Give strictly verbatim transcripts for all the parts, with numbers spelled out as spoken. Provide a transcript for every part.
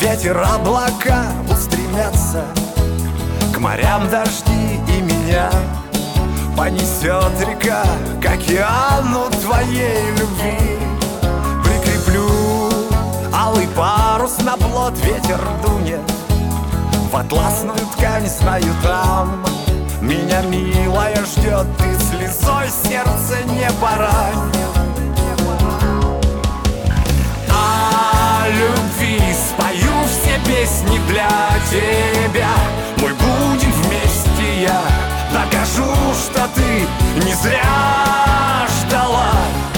ветер, облака устремятся к морям, дожди и меня понесет река к океану твоей любви. Прикреплю алый парус на плот, ветер дунет в атласную ткань, знаю, там меня, милая, ждет, ты слезой сердце не поранил. О любви спою все песни для тебя, мы будем вместе, я докажу, что ты не зря ждала.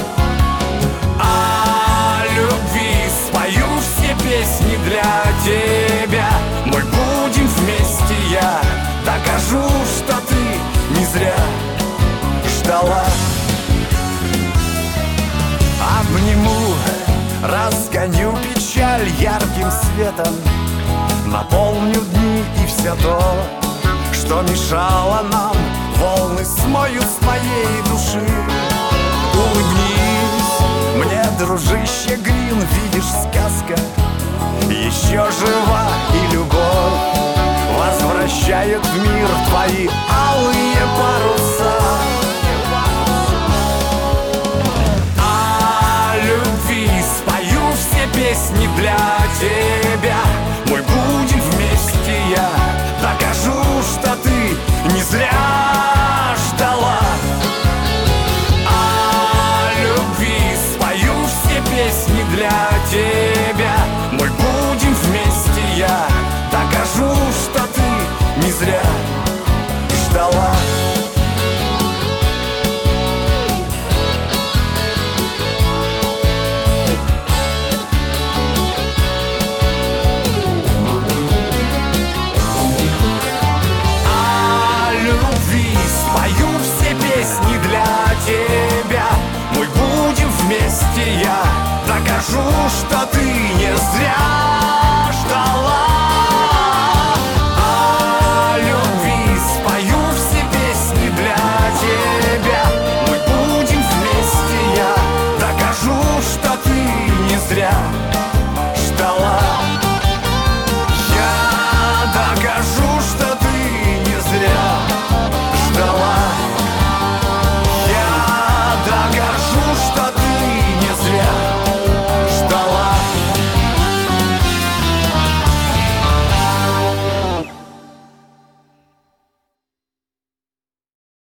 О любви спою все песни для тебя, мы будем вместе, я докажу, что ты не зря ждала. Обниму, разгоню печаль ярким светом, наполню дни и все то, что мешало нам, волны смоют с твоей души. Улыбнись мне, дружище Грин, видишь, сказка еще жива, и любовь возвращает в мир твои алые паруса. О любви спою все песни для тебя,